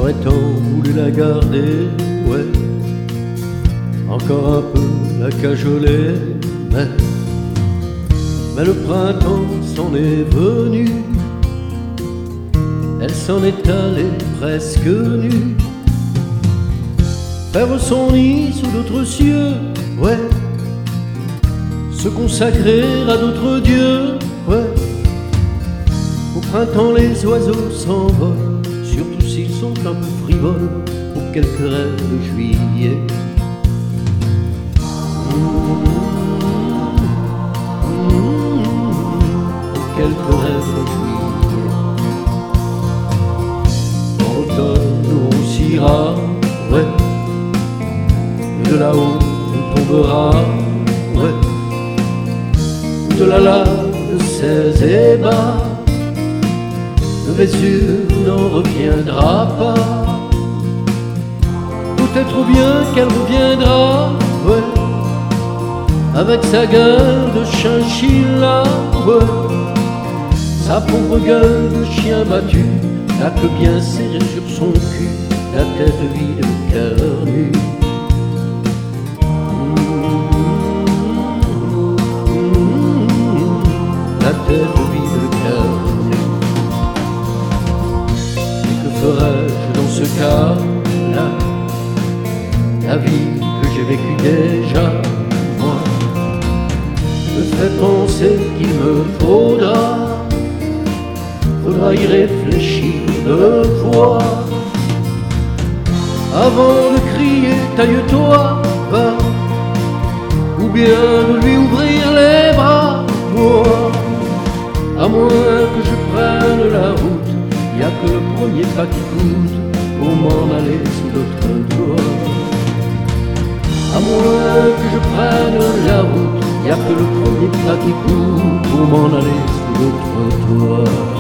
Aurait-on voulu la garder? Ouais, encore un peu la cajoler, mais le printemps s'en est venu. Elle s'en est allée presque nue, faire son nid sous d'autres cieux, ouais, se consacrer à d'autres dieux, ouais. Au printemps les oiseaux s'envolent, surtout s'ils sont un peu frivoles, pour quelques rêves de juillet. Pour quelques rêves de juillet. En automne on s'ira, ouais, de là-haut on tombera, ouais, de la lave de ces ébats. Le Vésuve n'en reviendra pas. Peut-être bien qu'elle reviendra, ouais, avec sa gueule de chinchilla, ouais, sa pauvre gueule de chien battu, la queue bien serrée sur son cul, la tête vide, le cœur nu. La tête vide, le cœur nu. Et que ferais-je dans ce cas-là? La vie que j'ai vécue déjà, moi, me fait penser qu'il me faudra y réfléchir deux fois avant de crier taille-toi, va, ou bien de lui ouvrir les bras, moi. À moins que je prenne la route, y a que le premier pas qui coûte pour m'en aller sous d'autres toits. À moins que je prenne la route, y a que le premier pas qui coûte pour m'en aller sous d'autres toits.